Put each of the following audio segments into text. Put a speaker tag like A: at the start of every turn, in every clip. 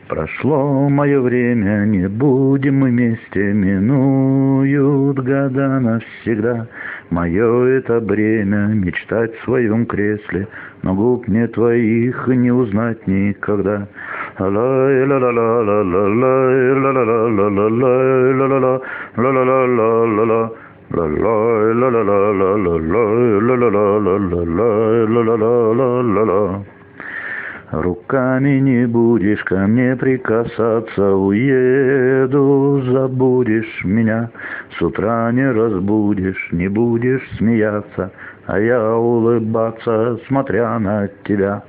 A: Прошло мое время, не будем мы вместе, минуют года навсегда. Мое это бремя мечтать в своем кресле, но губ мне твоих не узнать никогда. Руками не будешь ко мне прикасаться, уеду, забудешь меня. С утра не разбудишь, не будешь смеяться, а я улыбаться, смотря на тебя.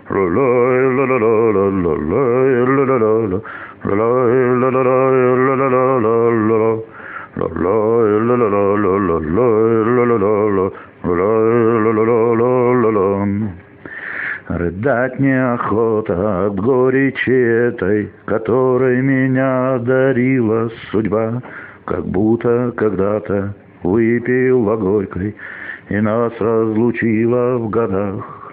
A: Рыдать неохота от горечи этой, которой меня одарила судьба, как будто когда-то выпила горькой и нас разлучила в годах.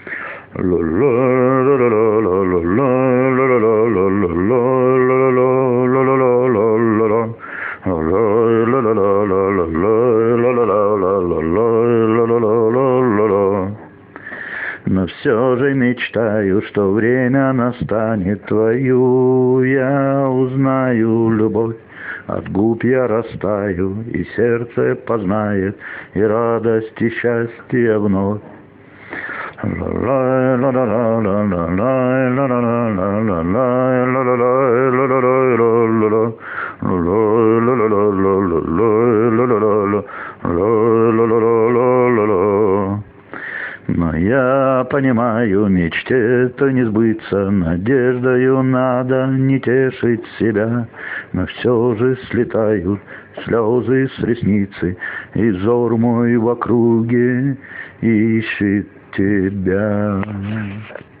A: Но все же мечтаю, что время настанет, твою я узнаю любовь. От губ я растаю, и сердце познает, и радость, и счастье вновь. Но я понимаю, мечте-то не сбыться, надеждою надо не тешить себя. Но все же слетают слезы с ресницы, и взор мой в округе ищет тебя.